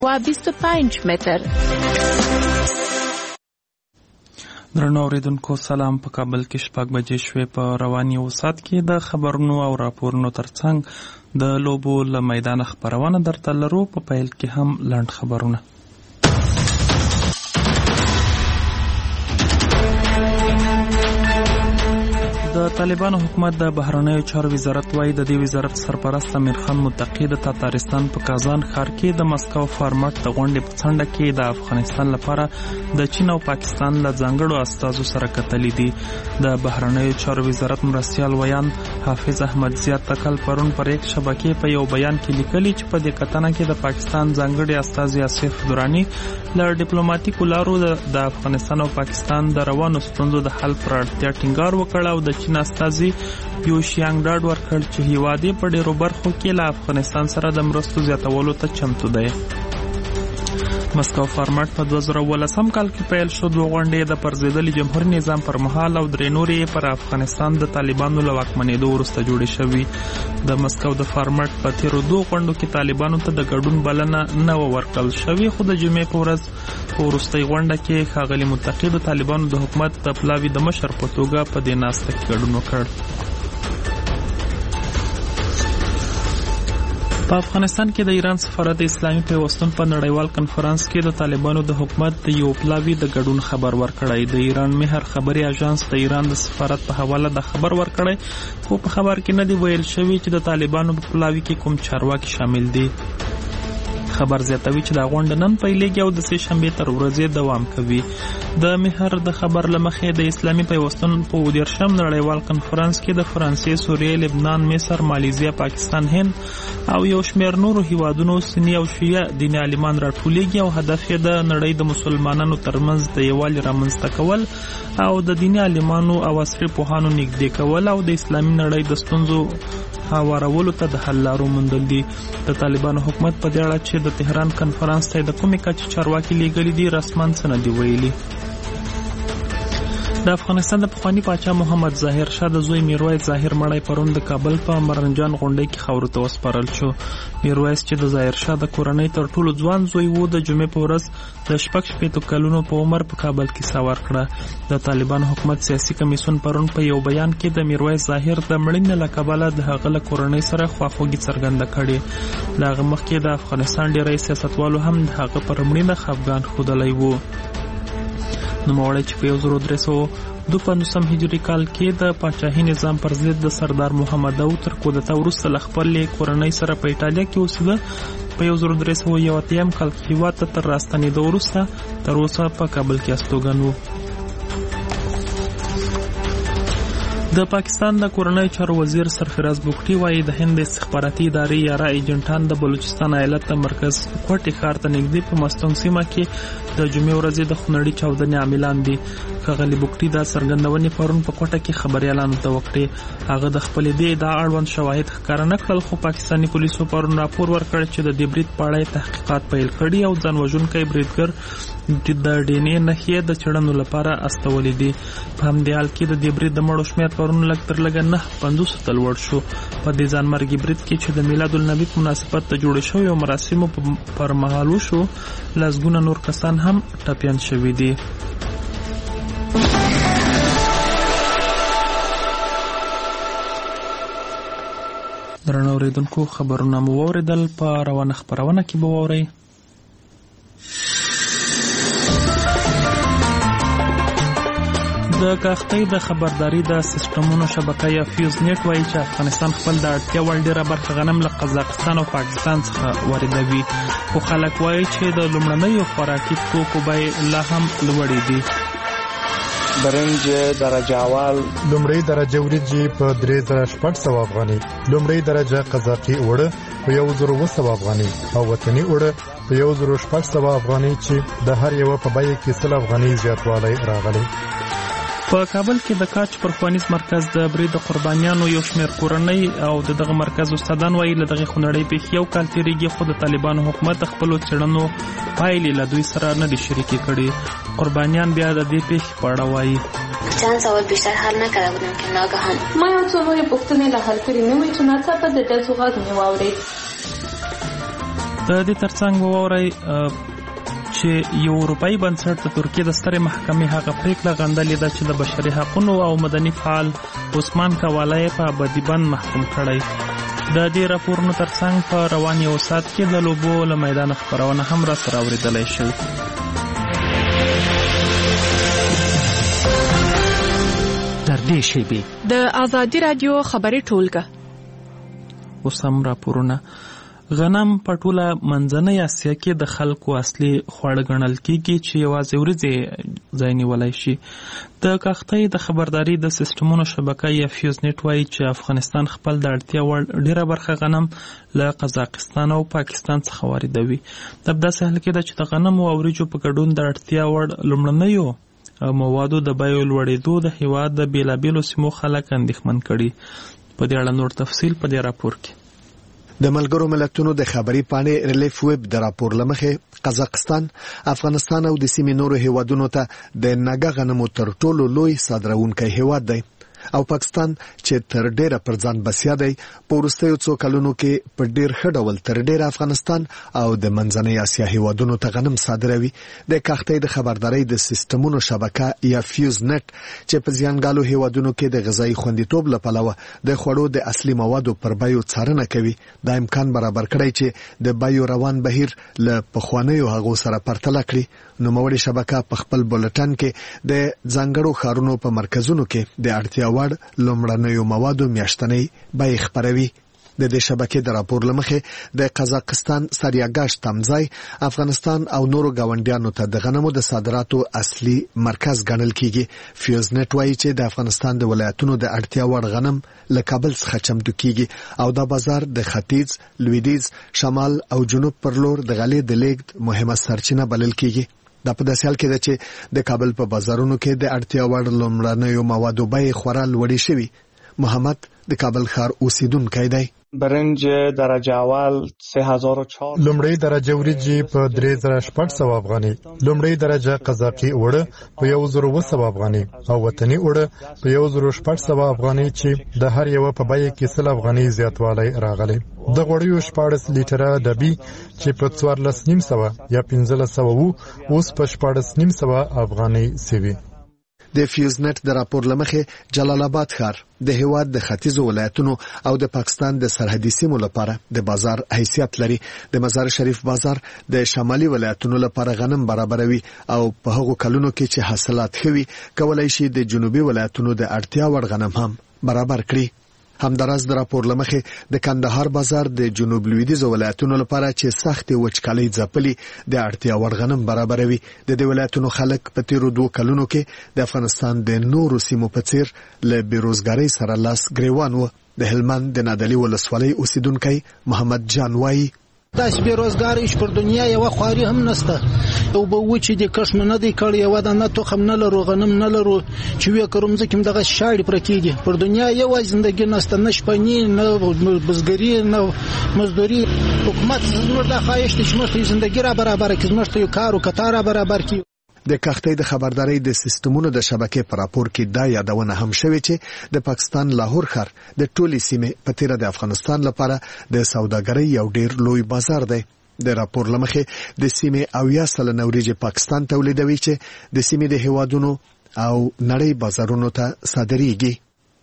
و 25 متر. درنو اوریدونکو سلام. په کابل کې 6 بجې شوې. په رواني وسات کې د خبرونو او راپورونو ترڅنګ د لوبو له میدان خبرونه درته لرو. په پیل کې هم لنډ خبرونه. د طالبانو حکومت د بهرنیو چارو وزارت وايي د دې وزارت سرپرست امیر خان متقی د تاتارستان په کازان ښار کې د مسکو فارمټ د غونډې په څنډه کې د افغانستان لپاره د چین او پاکستان له ځانګړو استازو سره کتلې دي. د بهرنیو چارو وزارت مرستیال ویان حافظ احمد زیات تکل پرون پر یک شبکې په یو بیان کې لیکلي چې په دې کتنه کې د پاکستان ځانګړي استازي آصف درانی له ډیپلوماټیکو لارو د افغانستان او پاکستان د روانو ستونزو د حل پر اړتیا ټینګار وکړ او د چین استازي پیوشیانګ ډاډ ورکړ چې هیواد یې په ډیرو برخو کې له افغانستان سره د مرستو زیاتولو ته چمتو دی. مسکو فارمټ په 2018 کال کې پیل شو. 2 غونډې د پرځېدلي جمهوریت نظام پر مهال او 3 نورې پر افغانستان د طالبانو له واکمنېدو وروسته جوړې شوې. د مسکو د فارمټ په تیرو 2 غونډو کې طالبانو ته د ګډون بلنه نه ورکړل شوې، خو د جمعې په ورځ په وروستۍ غونډه کې ښاغلي متقی د طالبانو د حکومت د پلاوي د مشر په توګه په دې ناسته کې ګډون وکړ. په افغانستان کې د ایران سفارت اسلامي پیوستون په نړیوال کنفرانس کې د طالبانو د حکومت د یو پلاوي د ګډون خبر ورکړی. د ایران مهر خبري اژانس د ایران د سفارت په حواله د خبر ورکړی، خو په خبر کې نه دی ویل شوی چې د طالبانو په پلاوي کې کوم چارواکي شامل دي. خبر زیاتوي چې دا غونډه نن پیلېږي او د سې شنبې تر ورځې دوام کوي. د مهر د خبر له مخې د اسلامي پیوستون په 14 نړیوال کنفرانس کې د فرانسې، سوریې، لبنان، مصر، مالیزیا، پاکستان، هند او یو شمېر نورو هیوادونو سنی او شیعه دیني عالمان راټولېږي او هدف یې د نړۍ د مسلمانانو ترمنځ د یووالي رامنځته کول او د دیني عالمانو او عصري پوهانو نږدې کول او د اسلامي نړۍ د ستونزو هوارولو ته د حل لارو موندل دي. د طالبانو حکومت په دې اړه چې د تهران کنفرانس ته د کومې کچې چارواکي لیږلي دي رسماً څه نه دي ویلي. د افغانستان د پخواني پاچا محمد ظاهر شاه د زوی میرویس ظاهر مړی پرون د کابل په مرنجان غونډۍ کې خاورو ته وسپارل شو. میرویس چې د ظاهر شاه د کورنۍ تر ټولو ځوان زوی و، د جمعې په ورځ د 6 کلونو په عمر په کابل کې ساه ورکړه. د طالبان حکومت سیاسي کمیسیون پرون په یو بیان کې د میرویس ظاهر د مړینې له کبله د هغه له کورنۍ سره خواخوږي څرګنده کړې. له هغه مخکې د افغانستان ډیری سیاستوالو هم د هغه پر مړینه خفګان ښودلی و. نوموړی چې په 1352 هجري کال کې د پاچاهي نظام پر ضد د سردار محمد داود تر کودتا وروسته له خپلې کورنۍ سره په ایټالیا کې اوسېده. په 1381 کال کې هېواد ته تر راستنېدو وروسته تر اوسه په کابل کې استوګن و. د پاکستان د کورنیو چارو وزیر سرفراز بوګټي وايي د هند استخباراتي ادارې یاره ایجنټان د بلوچستان ایالت د مرکز کوټي ښار ته نږدې په مستونګ سیمه کې د جمعې ورځې د خونړۍ چاودنې عاملان دي. ښاغلي بوګټي دا څرګندونې پرون په کوټه کې خبريالانو ته وکړې. هغه د خپلې دې ادعا اړوند شواهد ښکاره نه کړل، خو پاکستاني پولیسو پرون راپور ورکړ چې د دې برید په اړه تحقیقات پیل کړي او ځان وژونکی بریدګر د ډینې نښې د څېړنو لپاره استولې دي. په همدې حال کې د دې برید د مړو شمېر پرون لږ تر لږه 950 ته لوړ شو. په دې ځانمرګي برید کې چې د میلاد النبي په مناسبت د جوړې شویو مراسمو پر مهال وشو، لسګونه نور کسان هم ټپیان شوي دي. درنو اوریدونکو خبرونه مو واوریدل. په روانه خبرونه کې به واورئ د کښتۍ د خبرداري د سیسټمونو شبکه یا فیوز نیټ وایي چې افغانستان خپل د اړتیا وړ ډیره برخه غنم له قزاقستان او پاکستان څخه واردوي، خو خلک وایي چې د لومړنیو خوراکي توکو بیې لا هم لوړې دي. برنج درجه اول لومړی درجه وریجې په 3600 افغاني، لومړی درجه قزاقي اوړه په 1200 افغاني او وطني اوړه په 1600 افغاني چې د هر یو په بیه کې 100 افغاني زیاتوالی راغلی. په کابل کې د کاچ پر ښوونیز مرکز د برید قربانیانو یو شمېر کورنۍ او دغه مرکز استادان وایي له دغې خونړۍ پیښې یو کال تېرېږي، خو د طالبانو حکومت خپلو څېړنو پایلې له دوی سره نه دي شریکې کړي. قربانیان بیا د دې پیښې په اړه وایي چند سوال بیشتر حل نکرده بودم که ناگهان ما یو څو نورې پوښتنې لا حل کړې نه وې چې ناڅاپه د ډزو غږ مې واورېد. د د دې ترڅنګ ووري چې یو اروپאי بنسټ د ترکیه د سترې محکمې هغه پریکړه غندلې ده چې د بشري حقوقو او مدني فعال عثمان کواله په ابدي بند محکوم کړی. د دې راپورونو ترڅنګ په روان یو ساعت کې د لوبو له میدان خبرونه هم را سره اوریدلای شي. در دې شیبې د آزادي رادیو خبري ټولګه اوس هم راپورونه. غنم په ټوله منځنۍ اسیا کې د خلکو اصلي خواړه ګڼل کېږي چې یوازې ورځې ځای نیولی شي. د کښتۍ د خبرداري د سیسټمونو شبکه یا فیوز نیټ وایي چې افغانستان خپل د اړتیا وړ ډیره برخه غنم له قزاقستان او پاکستان څخه واردوي. د داسې حال کې ده چې د غنمو او وریجو په ګډون د اړتیا وړ لومړنیو موادو د بیو لوړېدو د هیواد د بیلابیلو سیمو خلک اندېښمن کړي. په دې اړه نور تفصیل په دې راپور کې. د ملګرو ملتونو د خبري پاڼې ریلیف ویب د راپور لمخې قزاقستان، افغانستان او د سیمې نورو هیوادونو ته د ناګه غنمو تر ټولو لوی صادرونکی هیواد دی او پاکستان چې تر ډیره پر ځان بسیا دی په وروستیو څو کلونو کې په ډیر ښه ډول تر ډیره افغانستان او د منځنۍ اسیا هیوادونو ته غنم صادروي. د کښتۍ د خبرداري د سیستمونو شبکه یا فیوز نت چې په ځانګالو هیوادونو کې د غذایی خوندیتوب لپاره د خوړو د اصلي موادو پر بیو څارنه کوي، دا امکان برابر کړی چې د بیو روان بهیر له پخوانیو هغو سره پرتله کړي. نوموړي شبکه په خپل بولټن کې د ځانګړو ښارونو په مرکزونو کې د اړتیا وړ لومړنیو موادو میاشتنۍ بیې خپروي. د دې شبکې د راپور لمخې د قزاقستان سریاګاش تمځای افغانستان او نورو گاونډیانو ته د غنمو د صادراتو اصلي مرکز ګڼل کیږي. فیوز نت وایي چې د افغانستان د ولایتونو د اړتیا وړ غنم له کابل څخه چمتو کیږي او دا بازار د ختیځ، لویدیځ، شمال او جنوب پر لور د غلې د لیږد مهمه سرچینه بلل کیږي. دا په داسې حال کې ده چې د کابل په بازارونو کې د اړتیا وړ لومړنیو موادو بیې خورا لوړې شوي. محمد د کابل ښار اوسیدونکی دی. برنج درجه اول 3004 لومړی درجه وریجې په 3600 افغاني، لومړی درجه قزاقي اوړه په 1200 افغاني او وطني اوړه په 1600 افغاني چې د هر یو په بیه کې 100 افغاني زیاتوالی راغلی. د غوړیو 14 لیټره ډبي چې په 14.5 یا 1500 اوس په 14.5 افغاني سوي. د فیوز نت د راپور لمخې جلال آباد ښار د هیواد د ختیځو ولایتونو او د پاکستان د سرحدي سیمو لپاره د بازار حیثیت لري. د مزار شریف بازار د شمالي ولایتونو لپاره غنم برابروي او په هغو کلونو کې چې حاصلات ښه وي کولای شي د جنوبي ولایتونو د اړتیا وړ غنم هم برابر کړي. همداراز د راپور لمخې د کندهار بازار د جنوب لویدیځ ولایتونو لپاره چې سخت وچکالي ځپلي د اړتیا وړ غنم برابروي. د دې ولایتونو خلک په تیرو 2 کلونو کې د افغانستان د نورو سیمو په څیر له بیروزګارۍ سره لاس ګریوان و. د هلمند د نادعلي ولسوالۍ اوسیدونکی محمد جان وایي داسې بیروزګارۍ چې پر دنیا یوه خواري هم نشته. یو به و چې د کښت مو نه دی کړی، یوه دانه تخم نه لرو، غنم نه لرو، چې ویې کرو مځکې هم دغه شاړې پره کېږي. پر دنیا یوه زندګي نشته، نه شپني، نه بزګري، نه مزدوري. حکومت زموږ دا خواهش دی چې موږ ته یو زندګي را برابره کړي، زموږ ته یو کار و قطار را برابر کړي. د کښتۍ د خبرداري د سیستمونو د شبکې په راپور کې دا یادونه هم شوې چې د پاکستان لاهور ښار د ټولې سیمې په تیره د افغانستان لپاره د سوداګرۍ یو ډیر لوی بازار دی. د راپور لمخې د سیمې 80% وریجې پاکستان تولیدوي چې د سیمې د هیوادونو او نړۍ بازارونو ته صادریږي.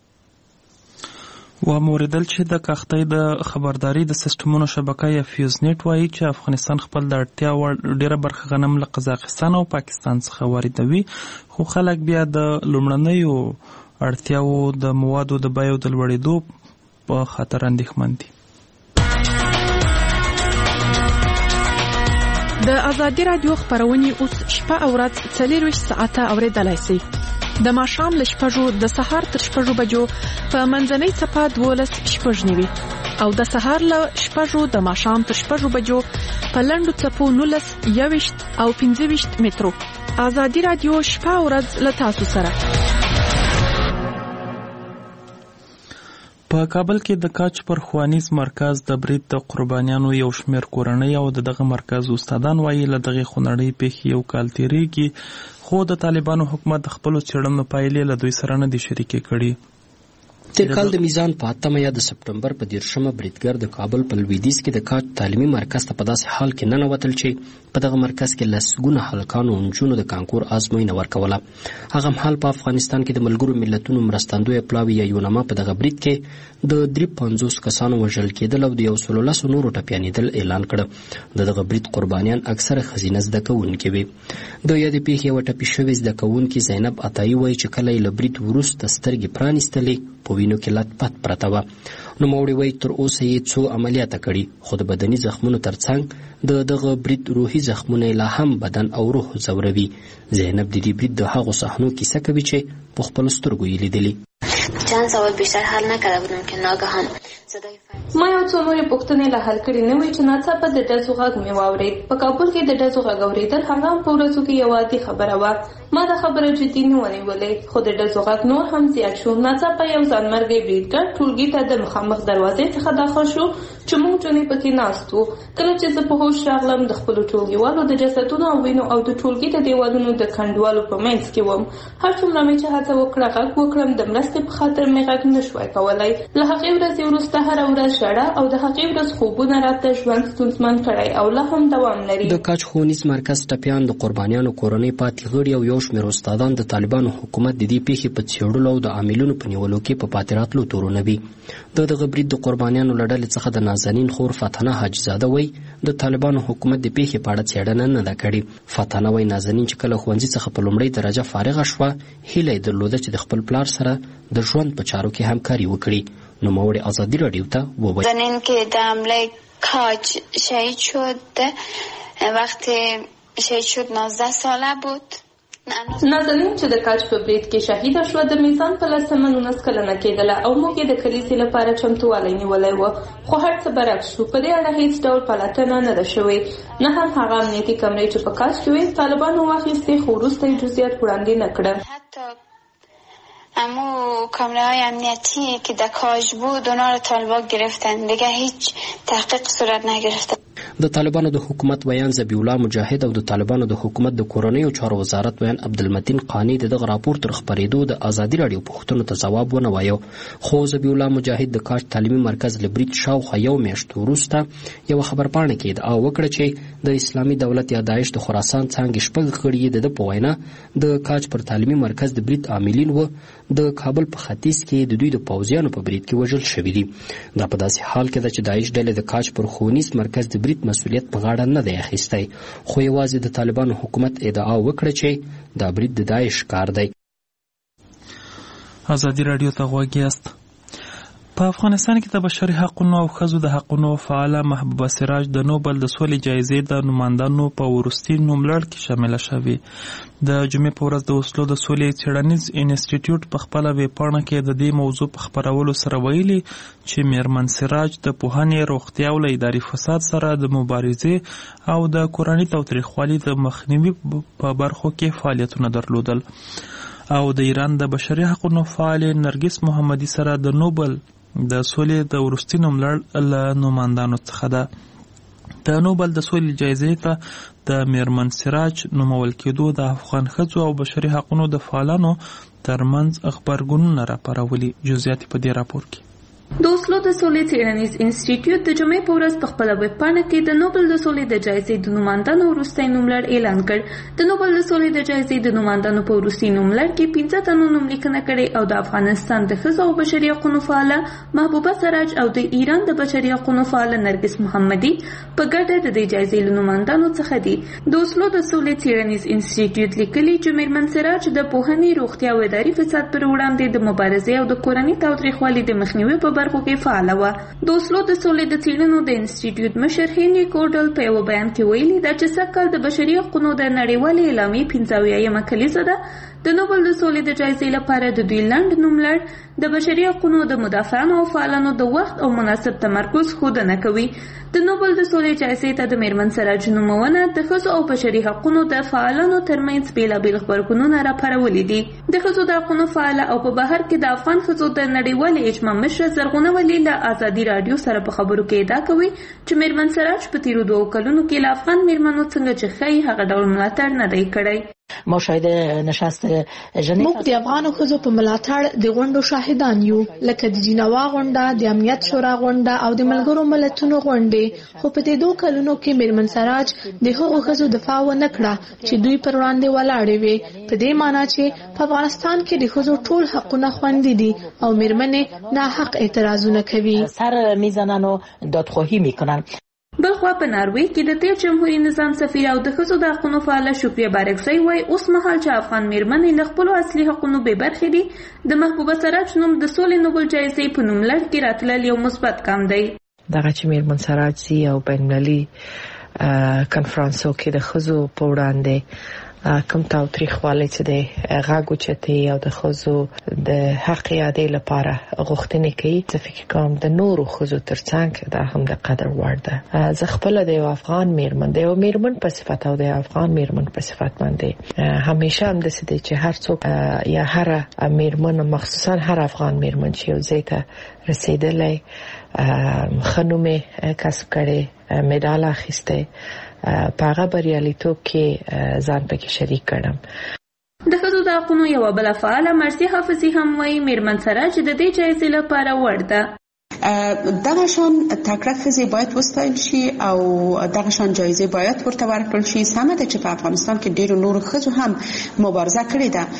و موریدل چې د کښتۍ د خبرداري د سیستمونو شبکه یا فیوز نیټ وایي چې افغانستان خپل د اړتیا وړ ډیره برخه غنم له قزاقستان او پاکستان څخه واردوي، خو خلک بیا د لومړنیو اړتیاو د موادو د بیو د لوړېدو په خاطر اندېښمن دي. د آزادي رادیو خبرونه اوس شپه او ورځ 24 ساعته اوریدلای شئ. د ماښام له 6 د سهار تر 6 بجو په منځنۍ صفه 12:09 او د سهار له 6 د ماښام تر 6 بجو په لنډو څپو 19 21 او 25 مترو. آزادي رادیو شپه او ورځ له تاسو سره. په کابل کې د کاچ پر خوانیز مرکز د برید د قربانیانو یو شمېر کورنۍ او دغه مرکز استادان وایي له دغه خونړۍ پیښې یو کال تیریږي، خو د طالبانو حکومت خپل څېړنو پایلې له دوی سره نه دي شریکې کړي. تیر کال د میزان په 8 یا د سپټمبر په 10 بریدګر د کابل په لویدیځ کې د کاج تعلیمي مرکز ته په داسې حال کې ننوتل چې په دغه مرکز کې لسګونه هلکانو او نجونو د کانکور ازموینه ورکوله. هغه مهال په افغانستان کې د ملګرو ملتونو مرستندویه پلاوی یا یوناما په دغه برید کې د 53 کسانو وژل کېدل او د 113 نورو ټپیانېدل اعلان کړ. د دغه برید قربانیان اکثره ښځینه زده کوونکې وې. د یادې پیښې یوه ټپي شوې زده کوونکې زینب عطایي وایي چې کله یې له برید وروسته سترګې پرانیستلې په وینو کې لت پت پرته وه. نوموړې وایي تر اوسه یې څو عملیاته کړي خو د بدني زخمونو ترڅنګ د دغه برید روحي زخمونه لا هم بدن او روح ځوروي. زینب د دې برید د هغو صحنو کیسه کوي چې په خپلو سترګو یې لیدلي. چند سوال بیشتر حل نکرده بودم که ناگهان ما یو څو نورې پوښتنې لا حل کړې نه وې چې ناڅاپه د ډزو غږ مې واورېد. په کابل کې د ډزو غږ اورېدل هغه هم په ورځو کې یوه عادي خبره وه. ما دا خبره جدي نه ونیولې خو د ډزو غږ نور هم زیات شو. ناڅاپه یو ځانمرګی بریدګر ټولګي ته د مخامخ دروازې څخه داخل شو چې موږ جونې پکې ناست وو. کله چې زه په هوش راغلم د خپلو ټولګیوالو د جسدونو او وینو او د ټولګي د دیوالونو د کنډوالو په منځ کې وم. هر څومره مې چې هڅه وکړه غږ وکړم د مرستې په خاطر مې غږ نه شوای کولی. له هغې ورځې وروسته هره ورځ ژړه او د هغې ورځ خوبونه راته ژوند ستونزمن کړی او لا هم دوام لري. د کاج ښوونیز مرکز ټپیان د قربانیانو کورنۍ پاتې غړي او یو شمېر استادان د طالبانو حکومت د دې پیښې په څېړلو او د عاملینو په نیولو کې په پاتې راتلو تورونه وي. د دغه برید د قربانیانو له ډلې څخه د نازنین خور فتنه حاجزاده وایي د طالبانو حکومت د پیښې په اړه څېړنه نه ده کړې. فتنه وایي نازنین چې کله ښوونځي څخه په لومړۍ درجه فارغه شوه هیله یې درلوده چې د خپل پلار سره د ژوند په چارو کې همکاري وکړي. نوموړې ازادي راډیو ته وویل زنین که در حمله کاج شهید شد وقتی شهید شد 19 ساله بود. نازنین چې د کاج په برید کې شهیده شوه د میزان په 19 کلنه کېدله او موږ یې د کلیسې لپاره چمتووالی نیولی و خو هر څه برعکس شو. په دې اړه هیڅ ډول پلټنه نه ده شوې. نه هم هغه امنیتي کمرې چې په کاج کې وې طالبانو واخیستې خو وروسته یې جزئیات وړاندې نه کړه. اما کامره های امنیتی که در کاج بود اونا رو طالبان گرفتن دیگه هیچ تحقیق صورت نگرفته. د طالبانو د حکومت ویان ذبیح الله مجاهد او د طالبانو د حکومت د کورنیو چارو وزارت ویان عبدالمتین قانی د دغه راپور تر خپرېدو د ازادي راډیو پوښتنو ته ځواب ونه وایو. خو ذبیح الله مجاهد د کاج تعلیمي مرکز له برید شاوخوا یو میاشت وروسته یوه خبرپاڼه کې ادعا وکړه چې د اسلامي دولت یا داعش د خراسان څانګې شپږ غړي د ده په وینا د کاج پر تعلیمي مرکز د برید عاملین و د کابل په ختیځ کې د دوی د پوځیانو په برید کې وژل شوي دي. دا په داسې حال کې ده چې داعش ډلې د کاج پر ښوونیز مرکز د برید مسؤلیت په غاړه نه دی اخیستی خو یوازې د طالبانو حکومت ادعا وکړه چې دا برید د داعش کار دی. ازادي راډیو ته غوږ یاست. په افغانستان کې د بشري حقونو او ښځو د حقونو فعاله محبوبه سراج د نوبل د سولې جایزې د نوماندانو په وروستي نوملړ کې شامله شوې. د جمعې په ورځ د اوسلو د سولې څېړنیز انسټیټیوټ په خپله ویبپاڼه کې د دې موضوع په خپرولو سره ویلي چې میرمن سراج د پوهنې، روغتیا او له اداري فساد سره د مبارزې او د کورني تاوتریخوالي د مخنیوي په برخو کې فعالیتونه درلودل او د ایران د بشري حقونو فعال نرګس محمدي سره د نوبل د سولې د وروستي نوملړ له نوماندانو څخه ده. د نوبل د سولې جایزې ته د میرمن سراج نومول کېدو د افغان ښځو او بشري حقونو د فعالانو ترمنځ غبرګونونه راپارولي. جزئیات په دې راپور کې. د اوسلو د سولې څېړنیز انسټیټیوټ د جمعې په ورځ په خپله ویبپاڼه کې د نوبل د سولې د جایزې د نوماندانو وروستی نوملړ اعلان کړ. د نوبل د سولې د جایزې د نوماندانو په وروستي نوملړ کې 15 تنو نوملیکنه کړې او د افغانستان د ښځو او بشري حقونو فعاله محبوبه سراج او د ایران د بشري حقونو فعاله نرګس محمدي په ګډه د دې جایزې له نوماندانو څخه دي. د اوسلو د سولې څېړنیز انسټیټیوټ لیکلي چې میرمن سراج د پوهنې، روغتیا او اداري فساد پر وړاندې د مبارزې او د کورني تاوتریخوالي د مخنیوي په برخو کې فعاله وه. د اوسلو د سولې د څېړنو د انسټیټیوټ مشر هینري کوډل په یوه بیان کې ویلي ده چې سږکال د بشري حقونو د نړیوالې اعلامیې 75مه کلیزه ده. د نوبل د سولې د جایزې لپاره د دوی لنډ نوملړ د بشري حقونو د مدافعانو او فعالانو د وخت او مناسب تمرکز ښودنه کوي. د نوبل د سولې جایزې ته د میرمن سراج نومونه د ښځو او بشري حقونو د فعالانو ترمنځ بېلابېل غبرګونونه راپارولي دي. د ښځو د حقونو فعاله او په بهر کې د افغان ښځو د نړیوالې اجماع مشره زرغونه ولي له ازادي راډیو سره په خبرو کې ادعا کوي چې میرمن سراج په تیرو 2 کلونو کې له افغان میرمنو څنګه چې ښایي هغه ډول ملاتړ نه دی کړی. ما شاهد نشست ژنیو موږ د افغانو ښځو په ملاتړ د غونډو شاهدان یو، لکه د جنیوا غونډه، د امنیت شورا غونډه او د ملګرو ملتونو غونډې. خو په دې 2 کلونو کې میرمن سراج د هغو ښځو دفاع ونه کړه چې دوی پر وړاندې ولاړې وي، په دې معنی چې په افغانستان کې د ښځو ټول حقونه خوندي دي او میرمنې ناحق اعتراضونه کوي، سر میزنن و دادخواهی میکنن. بلخوا په ناروې کې د تیر جمهوریت نظام سفیر او د ښځو د حقوقو فعاله شکریه بارکزی وایي اوس مهال چې افغان میرمنې له خپلو اصلي حقوقو بې برخې دي، د محبوبه سراج نوم د سولې نوبل جایزې په نوملړ کې راتلل یو مثبت ګام دی. دغه چې میرمن سراج سي او بینالمللي کنفرانسو کې د ښځو په وړاندې کوم تاوتریخوالی چې د غږ اوچتي او د ښځو د حق یادې لپاره غوښتنې کوي، زه فکر کوم د نورو ښځو ترڅنګ دا هم د قدر وړ ده. زه خپله د یو افغان میرمن د یو میرمن په صفت او د افغان میرمن په صفت باندې همیشه هم داسې دی چې هر څوک یا هر میرمن، مخصوصا هر افغان میرمن چې یو ځای ته رسیدلی، ښه نوم یې کسب کړی، مډال اخیستی، په هغه بریالیتوب کې ځان پکې شریک کړم. د ښځو د حقوقو یوه بله فعاله مرسي حافظي هم وایي میرمن سراج د دې جایزې لپاره وړ ده. دغه شان تکړه ښځې باید وستایل شي او دغه شان جایزې باید ورته ورکړل شي. سمه ده چې په افغانستان کې ډېرو نورو ښځو هم مبارزه کړې ده،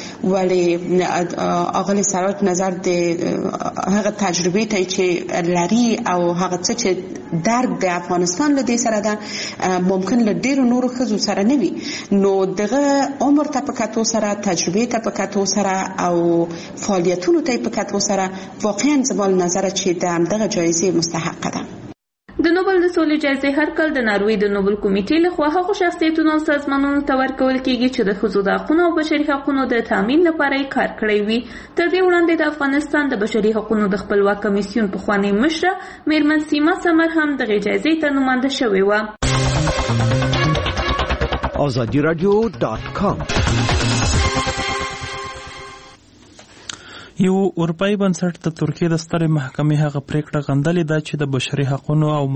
ولې اغلې سراج نظر د هغه تجربې ته چې لري او هغه څه چې درک د افغانستان له دې سره ده ممکن له ډېرو نورو ښځو سره نه وي، نو دغه عمر ته په کتو سره، تجربې ته په کتو سره او فعالیتونو ته په کتو سره واقعا زما له نظره چې د دغه جایزې مستحقه ده. د نوبل د سولې جایزې هر کال د ناروې د نوبل کمیټې لخوا هغو شخصیتونو او سازمانونو ته ورکول کیږي چې د ښځو د حقوقو او بشري حقوقو د تامین لپاره یې کار کړی وي. تر دې وړاندې د افغانستان د بشري حقوقو د خپلواک کمیسیون پخوانۍ مشره میرمن سیما سمر هم دغه جایزې ته نوماینده شوې وه. azadiradio.com یو اروپאי بنسټ د ترکیې د سترې محکمې هغه پریکړه غندلې ده چې د بشري حقوقو او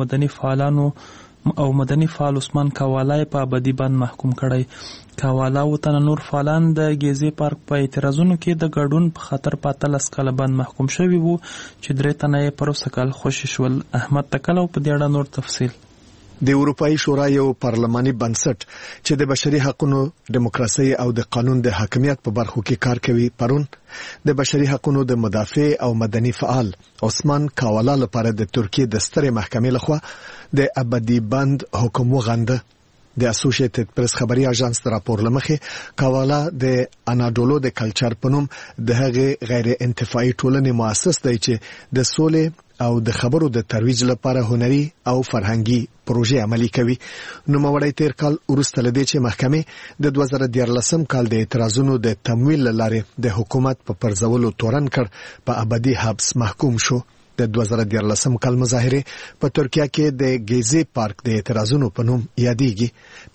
مدني فعال عثمان کاوالا په ابدي بند محکوم کړی. کاوالا او تن نور فعالان د ګیزي پارک په اعتراضونو کې د ګډون په خاطر په 13 کال بند محکوم شوي وو چې 3 تنه یې پر وسکل خوشی شول. احمد تکلو په دې اړه نور تفصیل. د اروپאי شورا یو پارلماني بنسټ چې د بشري حقوقو، دیموکراسي او د قانون د حاکمیت په برخو کې کار کوي، پرون د بشري حقوقو د مدافع او مدني فعال عثمان کاوالا لپاره د ترکیې د سترې محکمې لخوا د ابدي بند حکم وغنده. د اسوسییټډ پریس خبري اژانس راپور لمخې کاوالا د اناډولو د کلچر پنوم د هغه غیر انتفاعي ټولنې مؤسس دی چې د سولې او د خبرو د ترویج لپاره هنري او فرهنګي پروژې عملي کوي. نو موړی تیر کال وروسته لدې چې محکمې د 2014 کال د اعتراضونو د تمویل لاره د حکومت په پرځولو تورن کړ په ابدي حبس محکوم شو. د 2014 کال مظاهره په ترکیه کې د ګیزي پارک د اعتراضونو په نوم یادېږي.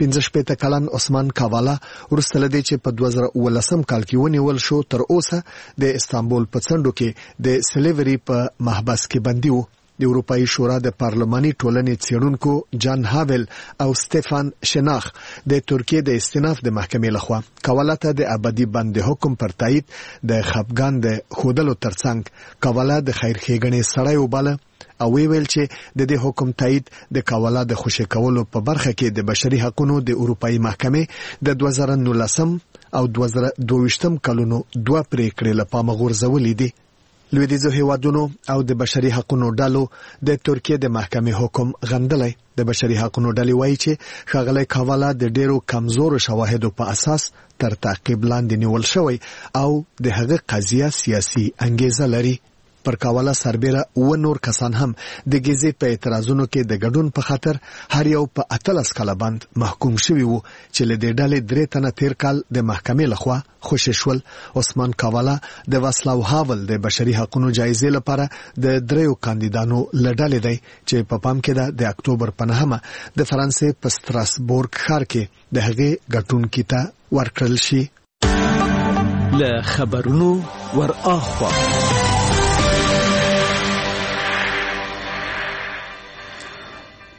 15 کلن عثمان کاوالا وروسته لدې چې په 2019 کال کې ونیول شو تر اوسه د استانبول په څنډو کې د سلیوري په محبس کې بندي وو. د اروپאי شورا د پارلماني ټولنې څېړونکو جان هاول او سټيفان شناخ د ترکیې د استیناف د محکمې لخوا کاوالا ته د ابدي بند حکم پر تایید د خپګان د خودلو ترڅنګ کاوالا د خیر ښېګڼې سړی وباله او ویل چې د دې حکم تایید د کاوالا د خوشی کولو په برخه کې د بشري حقوقو د اروپאי محکمې د 2019 او 2022 کلونو 2 پریکړې لپاره غورځولې دي. لویدیځو هیوادونو او د بشري حقوقو ډلو د ترکیې د محکمې حکم غندلی. د بشري حقوقو ډلې وایي چې ښاغلی کاوالا د ډیرو کمزورو شواهدو په اساس تر تعقیب لاندې نیول شوی او د هغه قضیه سیاسي انګیزه لري. پر کاوالا سربېره و نور کسان هم د ګیزي په اعتراضونو کې د ګډون په خاطر هر یو په 18 کال بند محکوم شوی وو چې له دې ډلې 3 تنه تیر کال د محکمې لخوا خوشی شول. عثمان کاوالا د واسلاو هاول د بشري حقوقو جایزې لپاره د 3 کاندیدانو لړل دی چې په پام کې د اکتوبر په 9 د فرانسې په ستراسبورګ ښار کې د هغې ګټونکي ته ورکړل شي. له خبرونو ور اخوا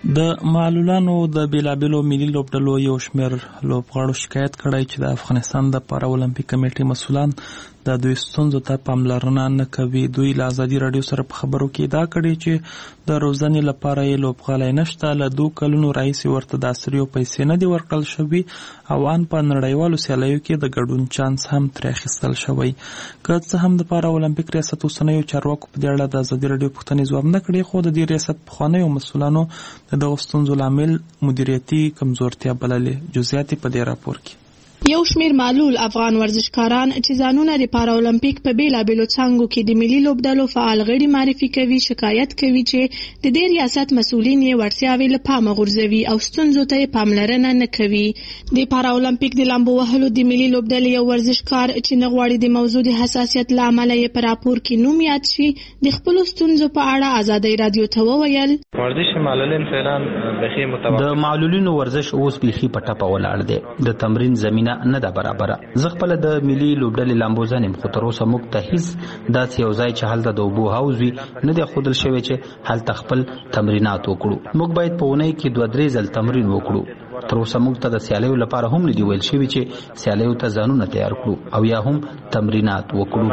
د معلولانو د بیلابیلو ملي لوبډلو یو شمېر لوبغاړو شکایت کړی چې د افغانستان د پارا اولمپیک کمیټې مسؤلان د دوی ستونزو ته پاملرنه نه کوي. دوی له ازادي راډیو سره په خبرو کې ادعا کړې چې د روزنې لپاره یې لوبغالی نشته. له 2 کلونو راهیسې ورته د عصري پیسې نه دي ورکړل شوي او ان په نړیوالو سیالیو کې د ګډون چانس هم ترې اخیستل شوی. که څه هم د پارا اولمپیک ریاست اوسنیو چارواکو په دې اړه د ازادي راډیو پوښتنې ځواب نه کړې، خو د دې ریاست پخوانیو مسؤلانو د دغو ستونزو لامل مدیریتي کمزورتیا بللې. جزئیات په دې راپور کې. یو شمیر معلول افغان ورزشکاران چې ځانونه د پارا اولمپیک په بیلابیلو څانګو کې د ملي لوبډلو فعال غړي معرفي کوي، شکایت کوي چې د دې ریاست مسؤلین یې وړتیاوې له پامه غورځوي او ستونزو ته یې پاملرنه نه کوي. د پارا اولمپیک د لامبو وهلو د ملي لوبډلې یو ورزشکار چې نه غواړي د موضوع د حساسیت له امله یې په راپور کې نوم یاد شي، د خپلو ستونزو په اړه ازادي راډیو ته وویل: ورزش معلولین فعلا بخي متوقع د معلولینو ورزش اوس بخي په ټپه ولاړ دی، د تمرین زمينه نه ده برابره. زه خپل د ملي لوبډلې لامبوزان يم، خو تر اوسه موږ ته هیڅ داسې یو ځای چې هلته د اوبو حوض وي نه دی ښودل شوی چې هلته خپل تمرینات وکړو. موږ باید په اونۍ کې 2-3 ځل تمرین وکړو. تر اوسه موږ ته د سیالیو لپاره هم نه دی ویل شوی چې سیالیو ته ځانونه تیار کړو او یا هم تمرینات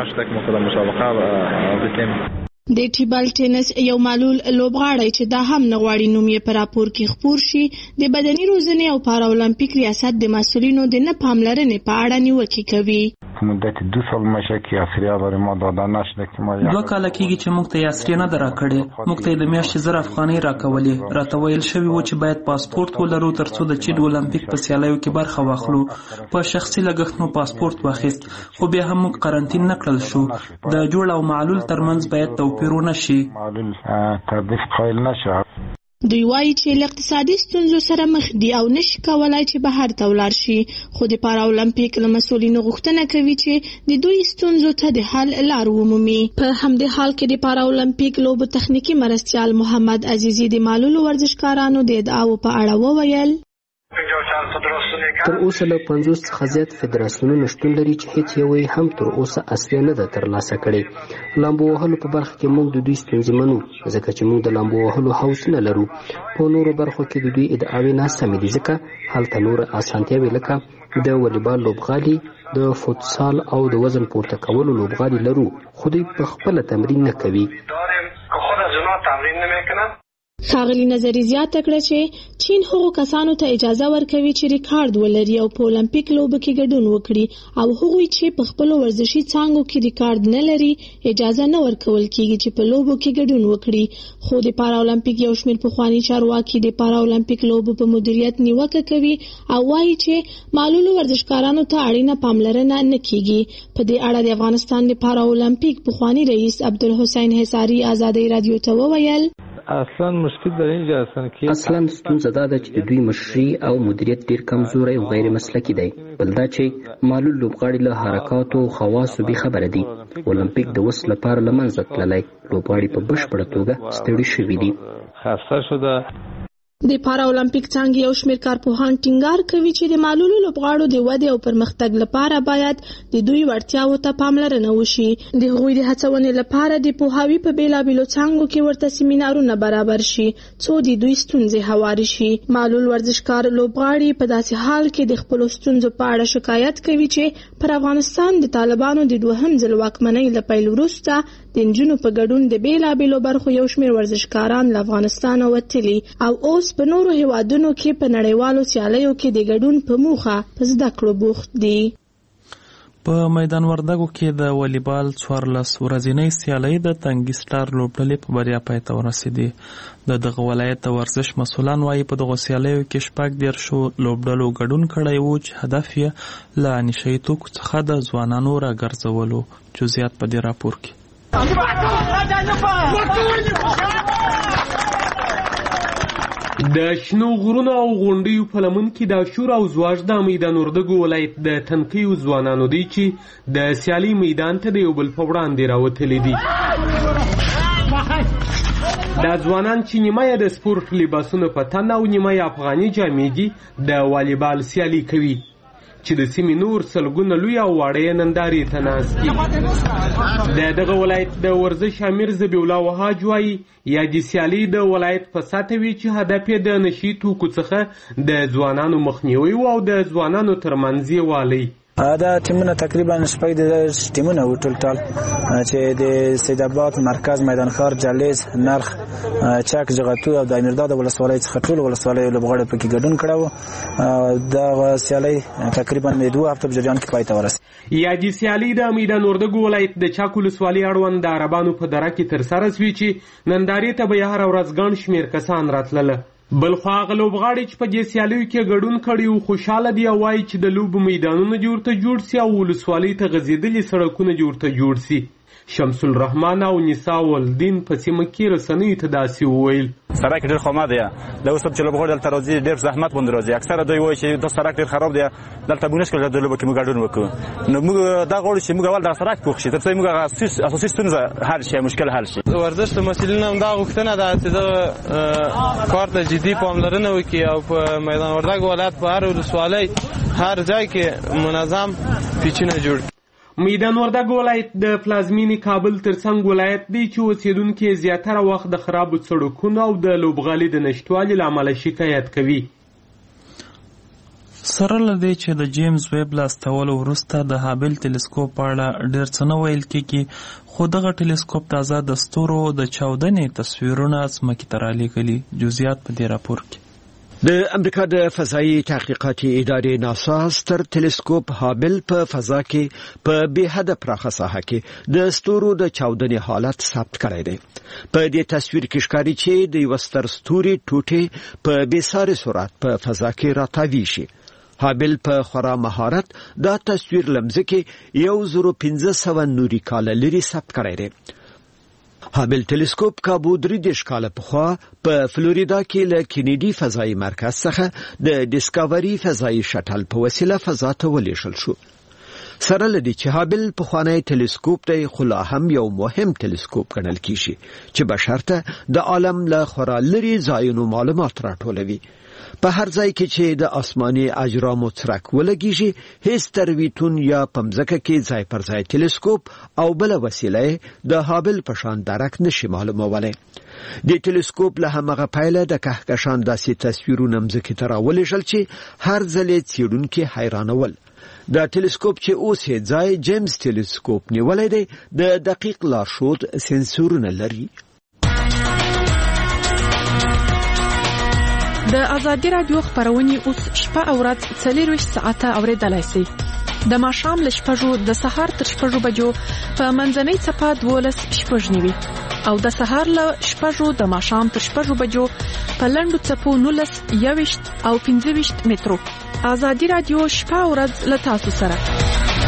وکړو. د ټیبل ټینس یو معلول لوبغاړی چې دا هم نه غواړي نوم یې په راپور کې خپور شي، د بدني روزنې او پارا اولمپیک ریاست د مسؤلینو د نه پاملرنې په اړه نیوکې کوي. مدت 2 سال میشه که عصریه برای ما داده نشده که ما 2 کاله کېږي چې موږ ته عصریه نه ده راکړې. موږ ته د میاشتې 1000 افغانۍ راکولې. راته ویل شوي و چې باید پاسپورت ولرو ترڅو د چین اولمپیک په سیالیو کې برخه واخلو. په شخصي لګښت مو پاسپورت واخیست، خو بیا هم موږ قرنطین نه کړل شو. د جوړ او معلول ترمنځ باید توپیر ونه شي. تردید قایل نشه. دوی وایي چې له اقتصادي ستونزو سره مخ دي او نشي کولای چې بهر ته ولاړ شي، خو د پارا اولمپیک له مسؤلینو غوښتنه کوي چې د دوی ستونزو ته د حل لار ومومي. په همدې حال کې د پارا اولمپیک لوبو تخنیکی مرستیال محمد عزیزی د معلولو ورزشکارانو د ادعاو په اړه وویل: تر اوسه له 50 څخه زیات فدراسیونونه شتون لري چې هیڅ یو یې هم تر اوسه اصلي نه ده ترلاسه کړې. لامبو وهلو په برخه کې موږ د دوی ستونزې منو، ځکه چې موږ د لامبو وهلو حوص نه لرو. په نورو برخو کې د دوی ادعاوې ناسمې دي، ځکه هلته نور اسانتیاوې لکه د والیبال لوبغالي، د فوتسال او د وزن پورته کولو لوبغالي لرو، خو دوی په خپله تمرین نه کوي. ښاغلي نظري زیاته کړه چې چین هغو کسانو ته اجازه ورکوي چې ریکارډ ولري او په اولمپیک لوبو کې ګډون وکړي، او هغوی چې په خپلو ورزشي څانګو کې ریکارډ نه لري اجازه نه ورکول کیږي چې په لوبو کې ګډون وکړي. خو د پارا اولمپیک یو شمېر پخواني چارواکي د پارا اولمپیک لوبو په مدیریت نیوکه کوي او وایي چې معلولو ورزشکارانو ته اړینه پاملرنه نه کیږي. په دې اړه د افغانستان د پارا اولمپیک پخواني رئیس عبدالحسین حصاری ازادي راډیو ته وویل: اصلا ستونزه دا ده چې د دوی مشري او مدیریت ډیر کمزوری او غیر مسلکي دی. بل دا چې معلول لوبغاړي له حرکاتو او خواصو بې خبره دي. اولمپیک د وس لپاره له منځه تللی، لوبغاړي په بشپړه توګه ستړي شوي دي. د پارا اولمپیک څانګې یو شمېر کارپوهان ټینګار کوي چې د معلولو لوبغاړو د ودې او پرمختګ لپاره باید د دوی وړتیاوو ته پاملرنه وشي. د هغوی د هڅونې لپاره د پوهاوي په بیلابیلو څانګو کې ورته سیمینارونه برابر شي څو د دوی ستونزې هوارې شي. معلول ورزشکار لوبغاړي په داسې حال کې د خپلو ستونزو په اړه شکایت کوي چې پر افغانستان د طالبانو د 2م ځل واکمنۍ له پیل وروسته د نجونو په ګډون د بیلابیلو برخو یو شمېر ورزشکاران له افغانستانه وتلي او اوس په نورو هیوادونو کې په نړیوالو سیالیو کې د ګډون په موخه په زده کړو بوخت دي. په میدان وردګو کې د والیبال 14 ورځنۍ سیالۍ د تنګي سټار لوبډلې په بریا پای ته ورسېدې. د دغه ولایت د ورزش مسؤلان وایي په دغو سیالیو کې 14 لوبډلو ګډون کړی و چې هدف یې له نشهیي توکو څخه د ځوانانو راګرځولو. جزئیات په دې راپور کې. د شنو غرونو او غونډیو په لمن کې د شور او زواج د میدان وردګو ولایت د تنقیو ځوانانو دی چې د سیالي میدان ته د یو بل په وړاندې راوتلي دي. دا ځوانان چې نیمه یې د سپورټ لباسونه په تن او نیمه یې افغاني جامې دي د والیبال سیالي کوي. چې د سیمې نور سلګونه لوی او واړه نندارې ته ناست دي. د دغه ولایت د ورزش امیر ذبیح الله وهاج وایي یادې سیالۍ د ولایت په سطحه وي چې هدف یې د نشي توکو څخه د ځوانانو مخنیوي او د ځوانانو ترمنځ یووالی. دا ټیمونه تقریبا شپږ د ټیمونه و ټول چې د سید آباد مرکز میدان ښار جلیز نرخ چک جغتو او د امیرداد ولسوالۍ څخه ټول ولسوالۍ لوبغاړي پکې ګډون کړو. دا سیالۍ تقریبا 2 هفته په جریان کې پای ته ورسېده. یادې سیالۍ د میدان وردګو ولایت د چک ولسوالۍ اړوند د عربانو په دره کې ترسره شوې چې نندارې ته به هره ورځ ګڼ شمېر کسان راتلله. بلخوا هغه لوبغاړي چې په دې سیالیو کې ګډون کړي او خوشحاله دي او وایي چې د لوبو میدانونه جوړ سي او ولسوالۍ ته غځېدلي سړکونه جوړ سي. شمس الرحمن او نساء الدین په سیمه کې رسنیو ته داسې وویل. سړک ډېر خامه دی. دا اوس چې لوبغاړي دلته راځي ډېر زحمت باندې راځي. اکثره دوی وایي چې دا سړک ډېر خراب دی. دلته موږ نشو د لوبو کې موږ ګډون وکړو. نو موږ دا غواړو چې موږ اول دا سړک پوښ شي تر څو موږ اساسي ستونزه حل شي، مشکل حل شي. ورزش د مسؤلینو هم دا غوښتنه ده چې دا کار ته جدي پاملرنه وکړي او په میدان وردګ ولایت په هر ولسوالۍ هر ځای کې منظم پیچونه جوړ کړي. میدان وردګ ولایت د پلازمینې کابل ترڅنګ ولایت دی چې اوسیدونکي زیاتره وخت د خرابو سړکونو او د لوبغالي د نشتوالي له امله شکایت کوي. سره له دې چې د جیمز ویب له استولو وروسته د هابل ټلسکوپ په اړه ډېر څه نه ویل کېږي، خو دغه ټلسکوپ تازه د ستورو د چاودنې تصویرونه ځمکې ته رالیږلي. جزئیات په دې راپور کې. د امریکا د فضایي تحقیقاتي ادارې ناسا ستر ټلسکوپ هابل په فضا کې په بې حده پراخه ساحه کې د ستورو د چاودنې حالت ثبت کړی دی. په دې تصویر کې ښکاري چې د یو ستر ستوري ټوټې په بې ساري سرعت په فضا کې راتاویږي. هابل په خورا مهارت دا تصویر لمځکه 1500 نوري کاله لري ثبت کړی دی. هابل ټلسکوپ کابو 3 کاله پخوا په فلوریدا کې له کینیډي فضایي مرکز څخه د ډیسکاوري فضایي شټل په وسیله فضا ته ولېږل شو. سره لدی چې هابل پخوانی ټلسکوپ دی، خو لا هم یو مهم ټلسکوپ ګڼل کیږي چې بشر ته د عالم له خورا لري ځایونو معلومات راټولوي. په هر ځای کې چې د آسماني اجرامو څرک ولګیږي، هیڅ ترویتون یا پمځکه کې ځای پر ځای ټلسکوپ او بل وسیله د هابل په شان درک نشي معلومولای. د ټلسکوپ له همغه پایله د کهکشان داسې تصویرونه مځکې ته راولېږل چې هر ځل یې څېړونکي حیرانول. دا ټلسکوپ چې اوس یې ځای جیمز ټلسکوپ نیولی دی، د دقیق لارښود سنسورونه لري. د ازادي رادیو خبرونه اوس شپه او ورځ 24 ساعته اوریدلای شئ. د ماښام له 6 د سهار تر 6 بجو په منځنۍ صفه 12:09 او د سهار له 6 د ماښام تر 6 بجو په لنډو صفو 19 او 15 مترو. ازادي رادیو شپه او ورځ له تاسو سره.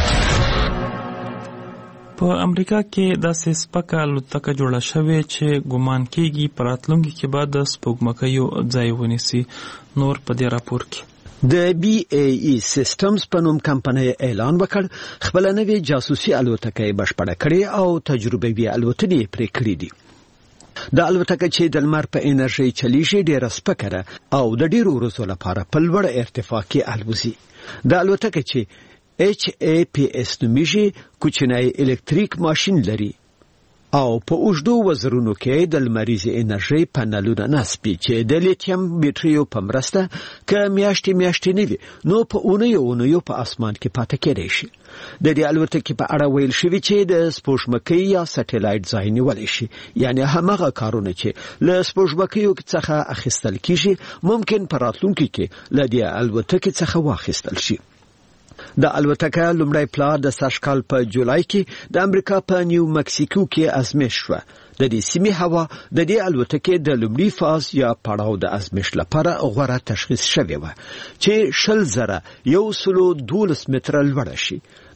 په امریکا کې داسې سپکه الوتکه جوړه شوې چې ګومان کېږي په راتلونکي کې به د سپوږمکیو ځای ونیسي. نور په دې راپور کې. د BAE سیسټمز په نوم کمپنۍ اعلان وکړ خپل نوې جاسوسي الوتکه بشپړه کړې او تجربوي الوتنې پرې کړې دي. د الوتکه چې د لمر په انرژي چلیږي ډېره سپکه ده او د ډېرو ورځو لپاره په لوړ ارتفاع کې الوزي. د الوتکه چې HAPS نومیږي کوچنی الکتریک ماشین لري او په اوږدو وزرونو کې د لمریزې انرژي پنلونه نصبي چې د لیتیم بیټریو په مرسته که میاشتې نه وي نو په اونیو په اسمان کې پاتې کېدای شي. د دې الوتکې په اړه ویل شوي چې د سپوږمکۍ یا سټلایټ ځای نیولی شي، یعنی همغه کارونه چې له سپوږمکیو څخه اخیستل کیږي ممکن په راتلونکي کې له دې الوتکې څخه واخیستل شي. د الوتکه لومړی پلا د سږکال په جولای کې د امریکا په نیو مکسیکو کې ازمایښت شوه. د دې سیمې هوا د دې الوتکې د لومړي فاز یا پړاو د ازمایښت لپاره غوره تشخیص شوې وه چې 112 متره لوړه شي.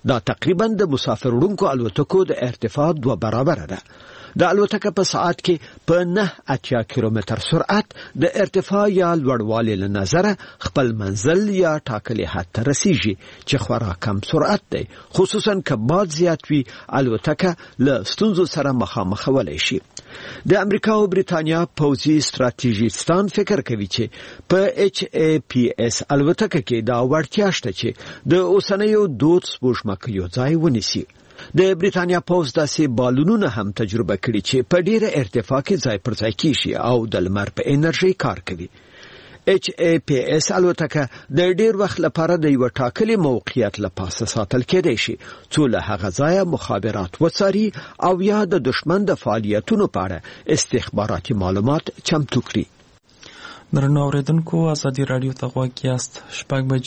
دا تقریبا د مسافر وړونکو الوتکو د ارتفاع 2 برابر ده. د الوتکه په ساعت کې په 9.8 کیلومتر سرعت د ارتفاع یا لوړوالي له نظره خپل منزل یا ټاکلي حد ته رسیږي چې خورا کم سرعت دی، خصوصا که باد زیات وي الوتکه له ستونزو سره مخامخ ولی شي. د امریکا او بریتانیا پوځي ستراتیژیستان فکر کوي چې په HAPS الوتکه کې دا وړتیا شته چې د اوسنیو دود سپوږمکیو ځای ونیسي. د بریتانیا پوځ داسې بالونونه هم تجربه کړي چې په ډیره ارتفاع کې ځای پر ځای کیږي او د لمر په انرژي کار کوي. HAPS الوتکه د ډیر وخت لپاره د یو ټاکلي موقعیت لپاره ساتل کېدای شي څو له هغه ځایه مخابرات وڅاري او یا د دشمن د فعالیتونو په اړه استخباراتي معلومات چمتو کړي. درنو اوریدونکو، ازادي رادیو ته غوږ یاست. 6